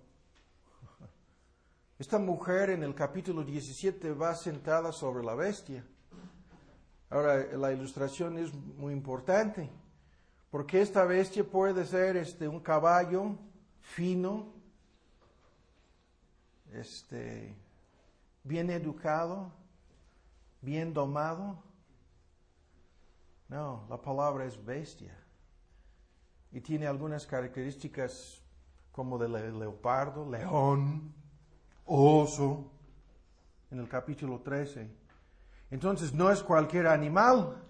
Esta mujer en el capítulo diecisiete va sentada sobre la bestia. Ahora, la ilustración es muy importante, porque esta bestia puede ser este, un caballo fino, este, bien educado, bien domado. No, la palabra es bestia. Y tiene algunas características como de le- leopardo, león, oso, en el capítulo trece. Entonces no es cualquier animal,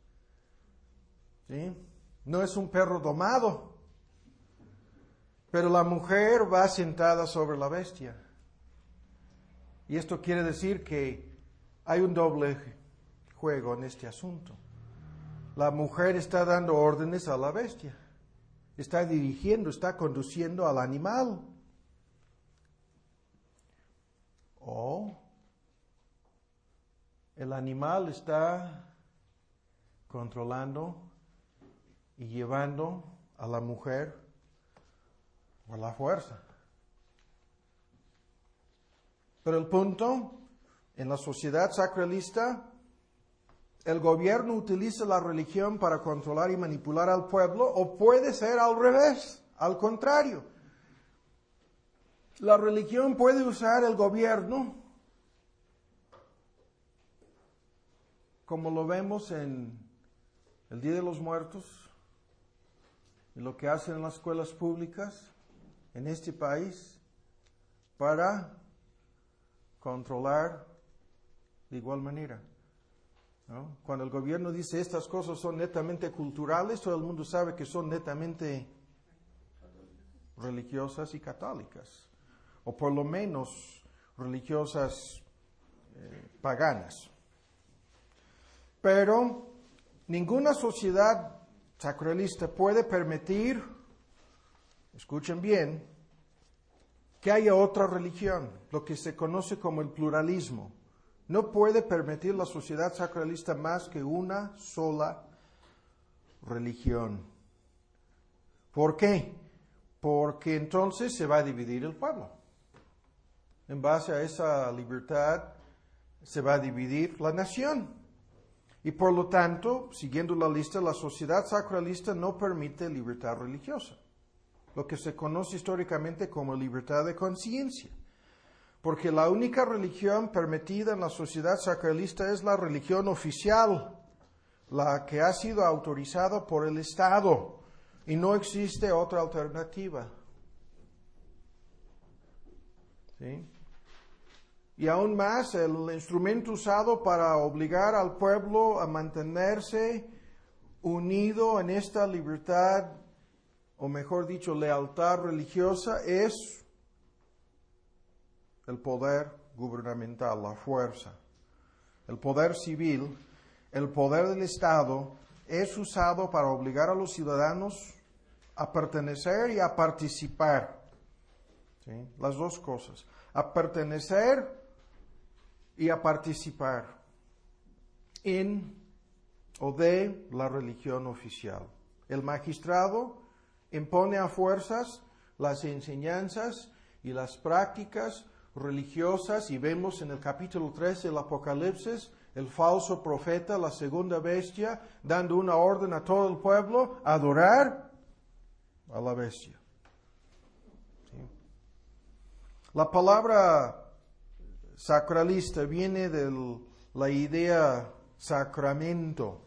¿sí? No es un perro domado, pero la mujer va sentada sobre la bestia. Y esto quiere decir que hay un doble juego en este asunto. La mujer está dando órdenes a la bestia, está dirigiendo, está conduciendo al animal. O el animal está controlando y llevando a la mujer por la fuerza. Pero el punto, en la sociedad sacralista, el gobierno utiliza la religión para controlar y manipular al pueblo, o puede ser al revés, al contrario. La religión puede usar el gobierno, como lo vemos en el Día de los Muertos, y lo que hacen en las escuelas públicas en este país, para controlar de igual manera, ¿no? Cuando el gobierno dice estas cosas son netamente culturales, todo el mundo sabe que son netamente religiosas y católicas, o por lo menos religiosas eh, paganas. Pero ninguna sociedad sacralista puede permitir, escuchen bien, que haya otra religión, lo que se conoce como el pluralismo. No puede permitir la sociedad sacralista más que una sola religión. ¿Por qué? Porque entonces se va a dividir el pueblo. En base a esa libertad se va a dividir la nación. Y por lo tanto, siguiendo la lista, la sociedad sacralista no permite libertad religiosa, lo que se conoce históricamente como libertad de conciencia. Porque la única religión permitida en la sociedad sacralista es la religión oficial, la que ha sido autorizada por el Estado, y no existe otra alternativa ¿sí? Y aún más, el instrumento usado para obligar al pueblo a mantenerse unido en esta libertad, o mejor dicho, lealtad religiosa, es el poder gubernamental, la fuerza. El poder civil, el poder del Estado, es usado para obligar a los ciudadanos a pertenecer y a participar. ¿Sí? Las dos cosas. A pertenecer y a participar en o de la religión oficial. El magistrado impone a fuerzas las enseñanzas y las prácticas religiosas, y vemos en el capítulo trece del Apocalipsis el falso profeta, la segunda bestia, dando una orden a todo el pueblo a adorar a la bestia. ¿Sí? La palabra sacralista viene de la idea sacramento,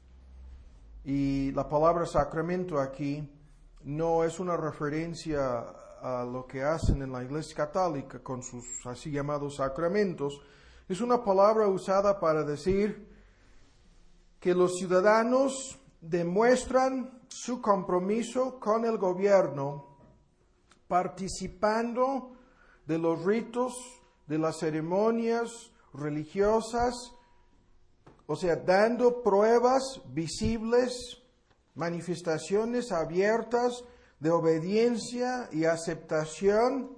y la palabra sacramento aquí no es una referencia a lo que hacen en la Iglesia Católica con sus así llamados sacramentos. Es una palabra usada para decir que los ciudadanos demuestran su compromiso con el gobierno participando de los ritos, de las ceremonias religiosas, o sea, dando pruebas visibles, manifestaciones abiertas de obediencia y aceptación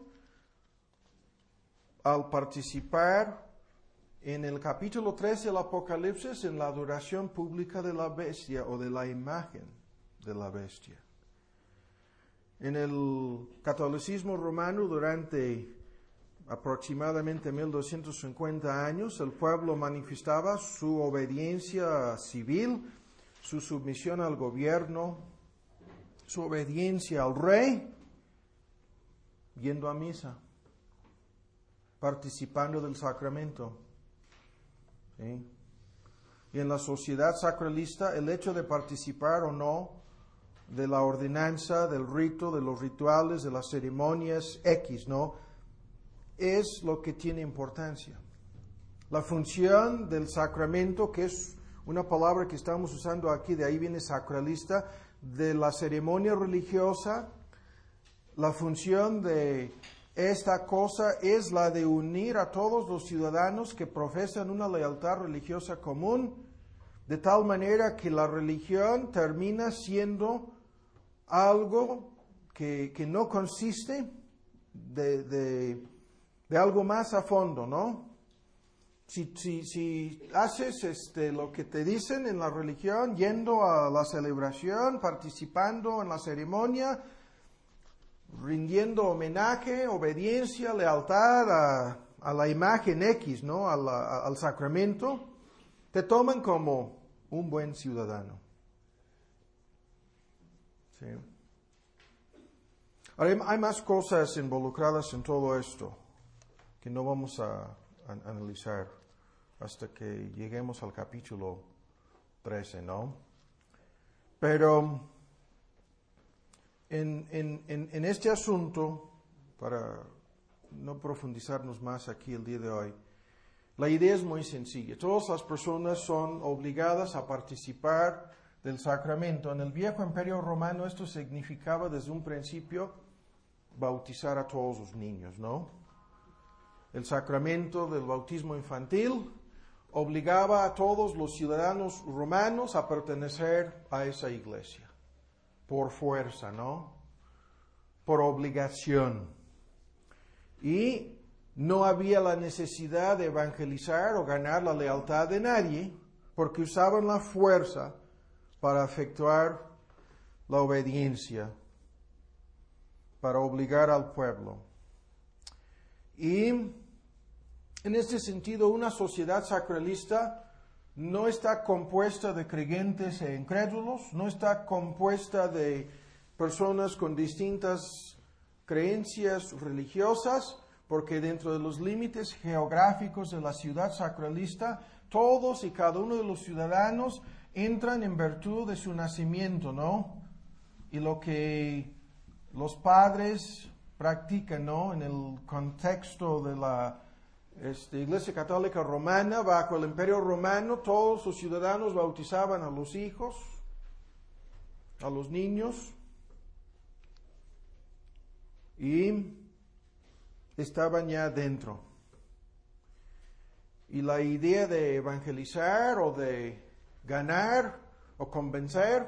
al participar en el capítulo trece del Apocalipsis en la adoración pública de la bestia o de la imagen de la bestia. En el catolicismo romano durante aproximadamente mil doscientos cincuenta años, el pueblo manifestaba su obediencia civil, su sumisión al gobierno, su obediencia al rey, yendo a misa, participando del sacramento. ¿Sí? Y en la sociedad sacralista, el hecho de participar o no de la ordenanza, del rito, de los rituales, de las ceremonias X, ¿no?, es lo que tiene importancia. La función del sacramento, que es una palabra que estamos usando aquí, de ahí viene sacralista, de la ceremonia religiosa, la función de esta cosa es la de unir a todos los ciudadanos que profesan una lealtad religiosa común, de tal manera que la religión termina siendo algo que, que no consiste de, de, de algo más a fondo, ¿no? Si, si, si haces este, lo que te dicen en la religión, yendo a la celebración, participando en la ceremonia, rindiendo homenaje, obediencia, lealtad a, a la imagen X, ¿no?, a la, a, al sacramento, te toman como un buen ciudadano. ¿Sí? Ahora, hay más cosas involucradas en todo esto que no vamos a, a analizar hasta que lleguemos al capítulo trece, ¿no? Pero en, en, en, en este asunto, para no profundizarnos más aquí el día de hoy, la idea es muy sencilla. Todas las personas son obligadas a participar del sacramento. En el viejo imperio romano esto significaba desde un principio bautizar a todos los niños, ¿no? El sacramento del bautismo infantil obligaba a todos los ciudadanos romanos a pertenecer a esa iglesia, por fuerza, ¿no? Por obligación. Y no había la necesidad de evangelizar o ganar la lealtad de nadie, porque usaban la fuerza para efectuar la obediencia, para obligar al pueblo. Y en este sentido, una sociedad sacralista no está compuesta de creyentes e incrédulos, no está compuesta de personas con distintas creencias religiosas, porque dentro de los límites geográficos de la ciudad sacralista, todos y cada uno de los ciudadanos entran en virtud de su nacimiento, ¿no? Y lo que los padres practica, ¿no? En el contexto de la este, Iglesia Católica Romana, bajo el Imperio Romano, todos los ciudadanos bautizaban a los hijos, a los niños, y estaban ya dentro. Y la idea de evangelizar o de ganar o convencer,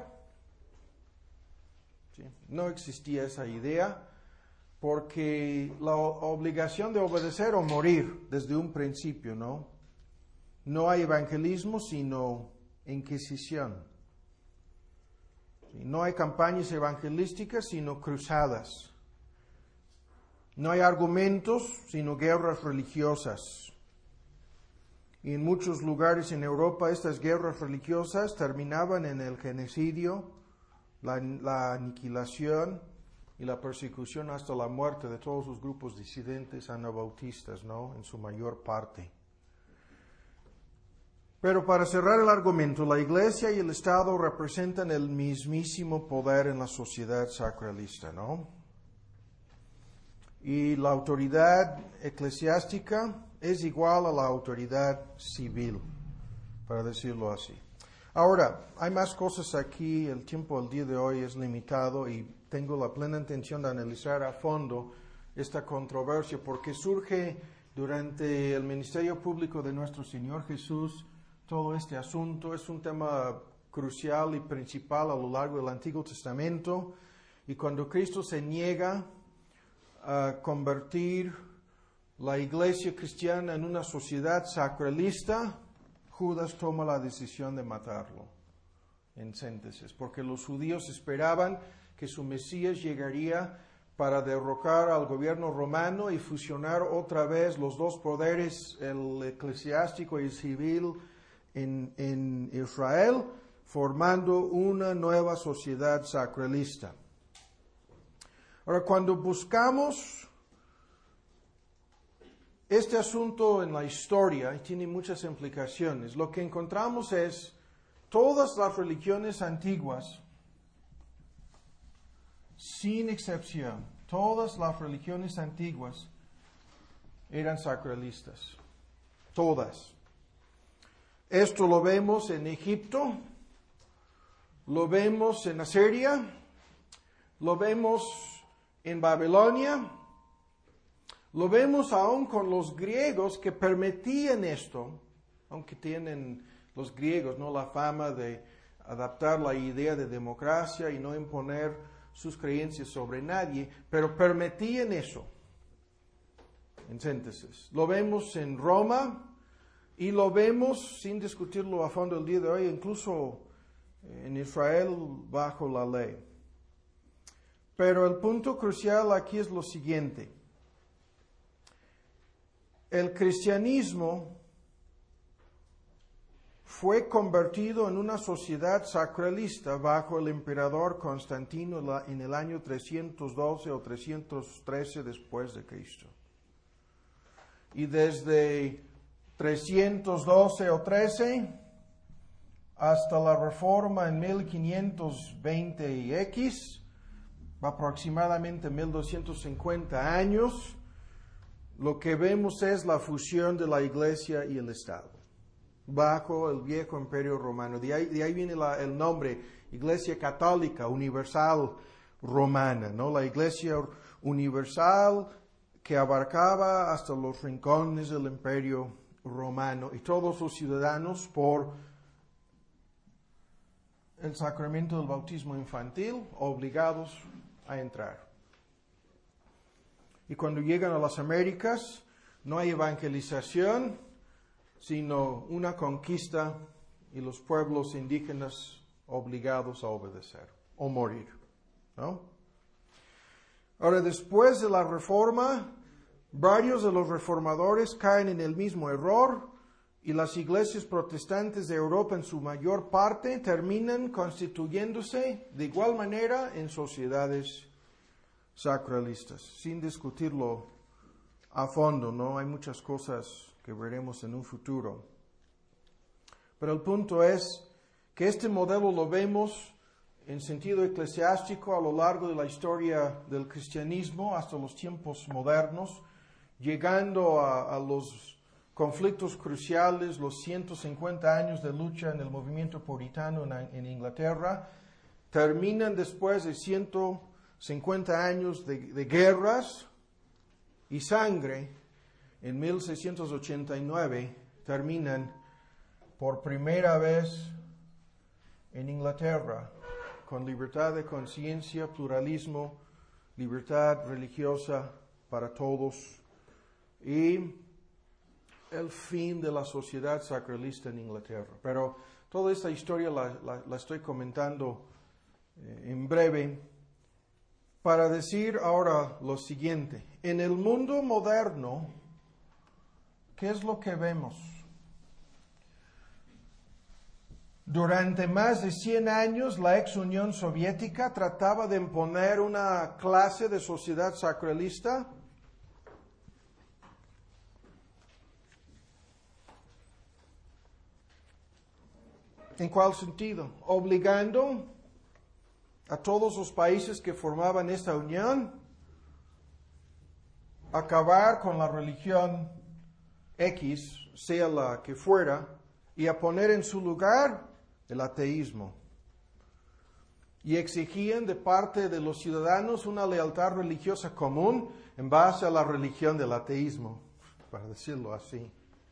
¿sí? No existía esa idea, porque la obligación de obedecer o morir desde un principio, ¿no? No hay evangelismo sino inquisición. ¿Sí? No hay campañas evangelísticas sino cruzadas. No hay argumentos sino guerras religiosas. Y en muchos lugares en Europa estas guerras religiosas terminaban en el genocidio, la, la aniquilación y la persecución hasta la muerte de todos los grupos disidentes anabautistas, ¿no? En su mayor parte. Pero para cerrar el argumento, la Iglesia y el Estado representan el mismísimo poder en la sociedad sacralista, ¿no? Y la autoridad eclesiástica es igual a la autoridad civil, para decirlo así. Ahora, hay más cosas aquí, el tiempo del día de hoy es limitado y tengo la plena intención de analizar a fondo esta controversia porque surge durante el ministerio público de nuestro Señor Jesús todo este asunto. Es un tema crucial y principal a lo largo del Antiguo Testamento y cuando Cristo se niega a convertir la iglesia cristiana en una sociedad sacralista, Judas toma la decisión de matarlo, en síntesis, porque los judíos esperaban que su Mesías llegaría para derrocar al gobierno romano y fusionar otra vez los dos poderes, el eclesiástico y el civil, en, en Israel, formando una nueva sociedad sacralista. Ahora, cuando buscamos este asunto en la historia, y tiene muchas implicaciones, lo que encontramos es todas las religiones antiguas, sin excepción, todas las religiones antiguas eran sacralistas. Todas. Esto lo vemos en Egipto, lo vemos en Asiria, lo vemos en Babilonia, lo vemos aún con los griegos que permitían esto, aunque tienen los griegos no la fama de adaptar la idea de democracia y no imponer sus creencias sobre nadie, pero permitían eso. En síntesis, lo vemos en Roma y lo vemos, sin discutirlo a fondo el día de hoy, incluso en Israel bajo la ley. Pero el punto crucial aquí es lo siguiente. El cristianismo fue convertido en una sociedad sacralista bajo el emperador Constantino en el año trescientos doce o trescientos trece después de Cristo. Y desde trescientos doce o trece hasta la Reforma en mil quinientos veinte y X, aproximadamente mil doscientos cincuenta años, lo que vemos es la fusión de la Iglesia y el Estado, bajo el viejo Imperio Romano. De ahí, de ahí viene la, el nombre, Iglesia Católica Universal Romana, ¿no? La Iglesia Universal que abarcaba hasta los rincones del Imperio Romano y todos los ciudadanos por el sacramento del bautismo infantil obligados a entrar. Y cuando llegan a las Américas, no hay evangelización, sino una conquista y los pueblos indígenas obligados a obedecer o morir, ¿no? Ahora, después de la Reforma, varios de los reformadores caen en el mismo error y las iglesias protestantes de Europa en su mayor parte terminan constituyéndose de igual manera en sociedades sacralistas, sin discutirlo a fondo, ¿no? Hay muchas cosas que veremos en un futuro. Pero el punto es que este modelo lo vemos en sentido eclesiástico a lo largo de la historia del cristianismo hasta los tiempos modernos, llegando a, a los conflictos cruciales, los ciento cincuenta años de lucha en el movimiento puritano en, en Inglaterra, terminan después de ciento cincuenta años de, de guerras y sangre. En mil seiscientos ochenta y nueve terminan por primera vez en Inglaterra con libertad de conciencia, pluralismo, libertad religiosa para todos y el fin de la sociedad sacralista en Inglaterra. Pero toda esta historia la, la, la estoy comentando eh, en breve para decir ahora lo siguiente. En el mundo moderno, ¿qué es lo que vemos? Durante más de cien años, la ex Unión Soviética trataba de imponer una clase de sociedad sacralista ¿En cuál sentido? Obligando a todos los países que formaban esta unión a acabar con la religión X, sea la que fuera, y a poner en su lugar el ateísmo. Y exigían de parte de los ciudadanos una lealtad religiosa común en base a la religión del ateísmo, para decirlo así.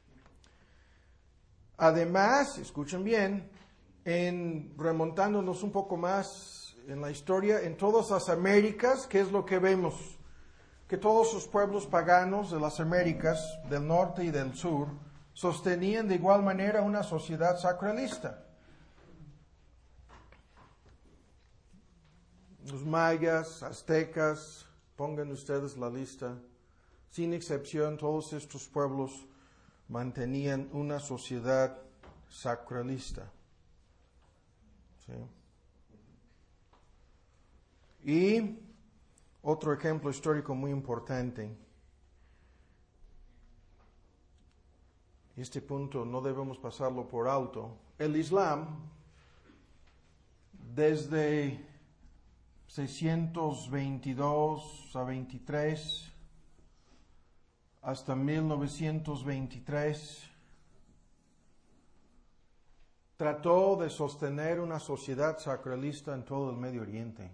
Además, escuchen bien, en, remontándonos un poco más en la historia, en todas las Américas, ¿qué es lo que vemos? Que todos los pueblos paganos de las Américas, del norte y del sur, sostenían de igual manera una sociedad sacralista. Los mayas, aztecas, pongan ustedes la lista, sin excepción, todos estos pueblos mantenían una sociedad sacralista. ¿Sí? Y otro ejemplo histórico muy importante. Este punto no debemos pasarlo por alto. El Islam, desde seiscientos veintidós a veintitrés hasta mil novecientos veintitrés, trató de sostener una sociedad sacralista en todo el Medio Oriente.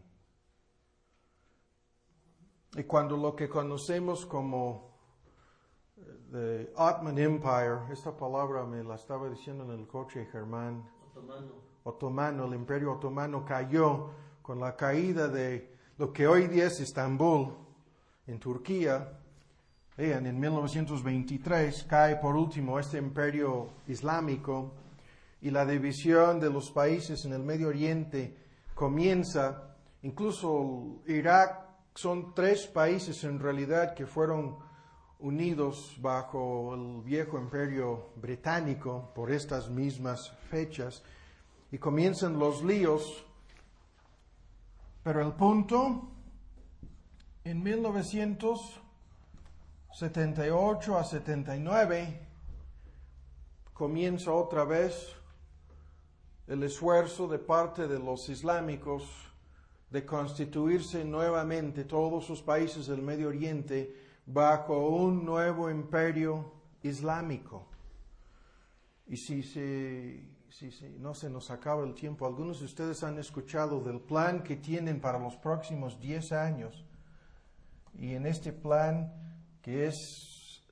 Y cuando lo que conocemos como the Ottoman Empire, esta palabra me la estaba diciendo en el coche Germán, otomano, otomano el imperio otomano cayó con la caída de lo que hoy día es Estambul, en Turquía. Vean, en mil novecientos veintitrés cae por último este imperio islámico y la división de los países en el Medio Oriente comienza. Incluso Irak, son tres países en realidad que fueron unidos bajo el viejo imperio británico por estas mismas fechas y comienzan los líos. Pero el punto, en mil novecientos setenta y ocho a setenta y nueve, comienza otra vez el esfuerzo de parte de los islámicos de constituirse nuevamente todos los países del Medio Oriente bajo un nuevo imperio islámico. Y si, si, si, si no se nos acaba el tiempo, algunos de ustedes han escuchado del plan que tienen para los próximos diez años. Y en este plan, que es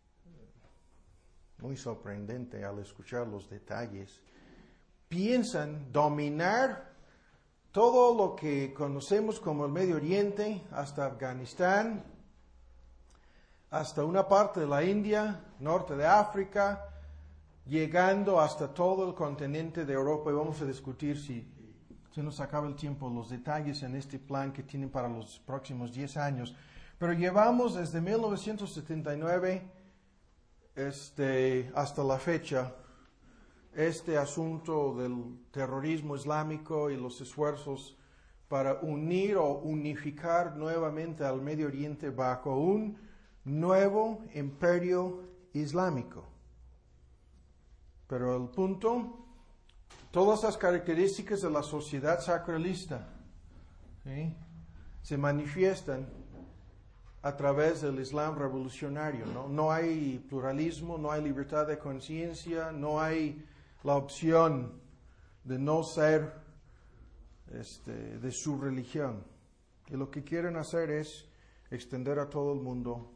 muy sorprendente al escuchar los detalles, piensan dominar todo lo que conocemos como el Medio Oriente, hasta Afganistán, hasta una parte de la India, norte de África, llegando hasta todo el continente de Europa. Y vamos a discutir, si se nos acaba el tiempo, los detalles en este plan que tienen para los próximos diez años. Pero llevamos desde mil novecientos setenta y nueve este, hasta la fecha este asunto del terrorismo islámico y los esfuerzos para unir o unificar nuevamente al Medio Oriente bajo un nuevo imperio islámico. Pero el punto, todas las características de la sociedad sacralista, ¿sí?, se manifiestan a través del Islam revolucionario, ¿no? No hay pluralismo, no hay libertad de conciencia, no hay la opción de no ser este, de su religión. Y lo que quieren hacer es extender a todo el mundo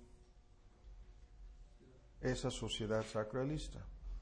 esa sociedad sacralista.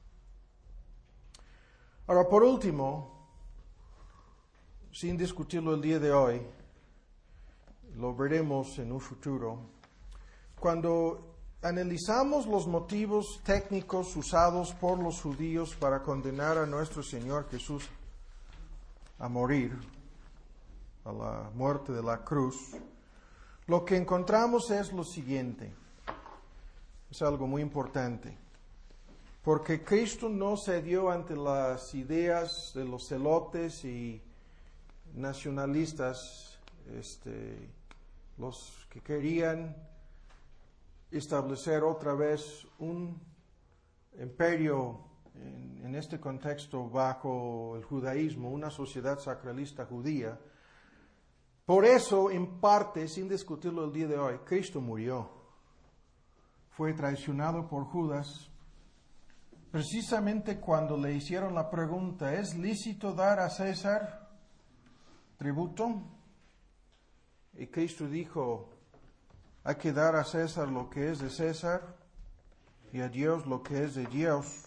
Ahora, por último, sin discutirlo el día de hoy, lo veremos en un futuro, cuando analizamos los motivos técnicos usados por los judíos para condenar a nuestro Señor Jesús a morir, a la muerte de la cruz, lo que encontramos es lo siguiente. Es algo muy importante. Porque Cristo no cedió ante las ideas de los celotes y nacionalistas, este, los que querían establecer otra vez un imperio en, en este contexto bajo el judaísmo, una sociedad sacralista judía. Por eso, en parte, sin discutirlo el día de hoy, Cristo murió. Fue traicionado por Judas, precisamente cuando le hicieron la pregunta, ¿es lícito dar a César tributo? Y Cristo dijo, hay que dar a César lo que es de César y a Dios lo que es de Dios.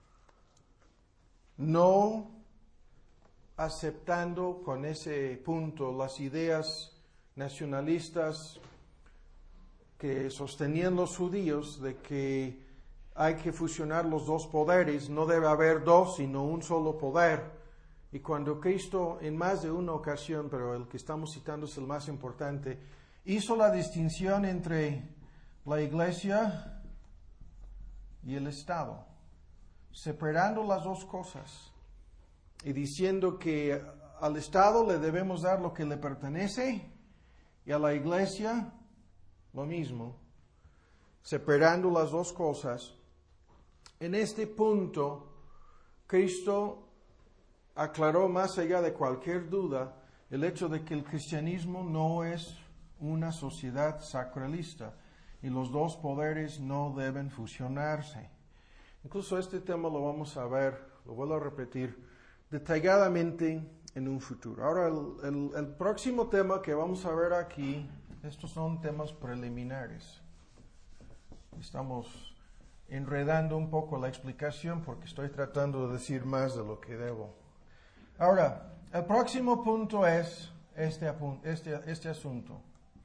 No aceptando con ese punto las ideas nacionalistas que sostenían los judíos de que hay que fusionar los dos poderes, no debe haber dos, sino un solo poder. Y cuando Cristo, en más de una ocasión, pero el que estamos citando es el más importante, hizo la distinción entre la iglesia y el Estado, separando las dos cosas y diciendo que al Estado le debemos dar lo que le pertenece y a la iglesia lo mismo, separando las dos cosas. En este punto, Cristo aclaró más allá de cualquier duda el hecho de que el cristianismo no es una sociedad sacralista y los dos poderes no deben fusionarse. Incluso este tema lo vamos a ver, lo vuelvo a repetir, detalladamente en un futuro. Ahora, el, el, el próximo tema que vamos a ver aquí, estos son temas preliminares. Estamos enredando un poco la explicación porque estoy tratando de decir más de lo que debo. Ahora, el próximo punto es este, este, este asunto.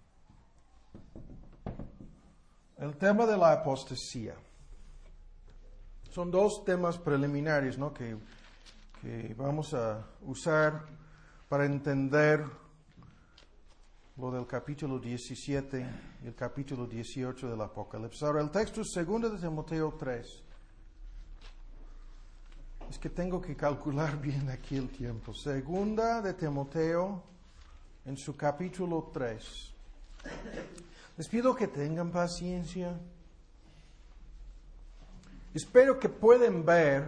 El tema de la apostasía. Son dos temas preliminares, ¿no?, que, que vamos a usar para entender lo del capítulo diecisiete y el capítulo dieciocho del Apocalipsis. Ahora, el texto es segundo de Timoteo tres. Es que tengo que calcular bien aquí el tiempo. Segunda de Timoteo, en su capítulo tres. Les pido que tengan paciencia. Espero que puedan ver,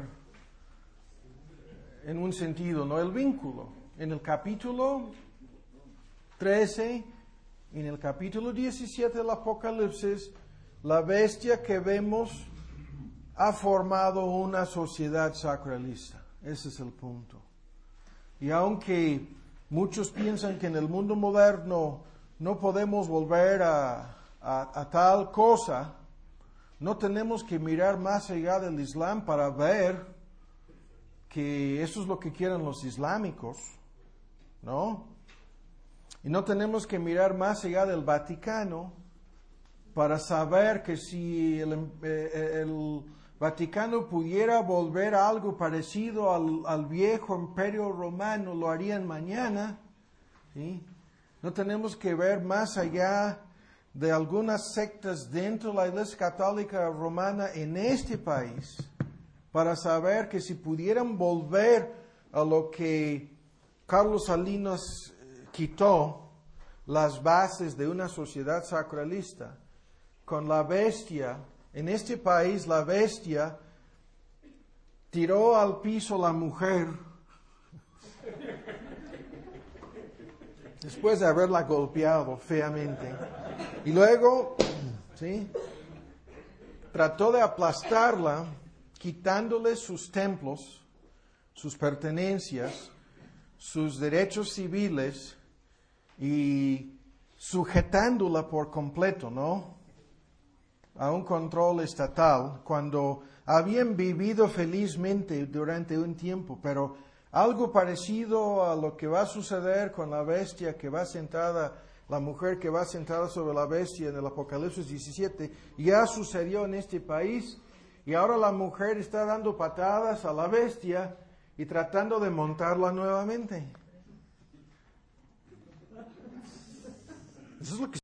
en un sentido, ¿no?, el vínculo. En el capítulo trece, en el capítulo diecisiete del Apocalipsis, la bestia que vemos ha formado una sociedad sacralista. Ese es el punto. Y aunque muchos piensan que en el mundo moderno no podemos volver a, a, a tal cosa, no tenemos que mirar más allá del Islam para ver que eso es lo que quieren los islámicos, ¿no? Y no tenemos que mirar más allá del Vaticano para saber que si el, eh, el Vaticano pudiera volver a algo parecido al, al viejo imperio romano, lo harían mañana, ¿sí? No tenemos que ver más allá de algunas sectas dentro de la Iglesia Católica Romana en este país para saber que si pudieran volver a lo que Carlos Salinas quitó, las bases de una sociedad sacralista, con la bestia, en este país la bestia tiró al piso a la mujer después de haberla golpeado feamente. Y luego, ¿sí? Trató de aplastarla, quitándole sus templos, sus pertenencias, sus derechos civiles y sujetándola por completo, ¿no? A un control estatal, cuando habían vivido felizmente durante un tiempo, pero algo parecido a lo que va a suceder con la bestia que va sentada, la mujer que va sentada sobre la bestia en el Apocalipsis diecisiete, ya sucedió en este país, y ahora la mujer está dando patadas a la bestia y tratando de montarla nuevamente. Eso es lo que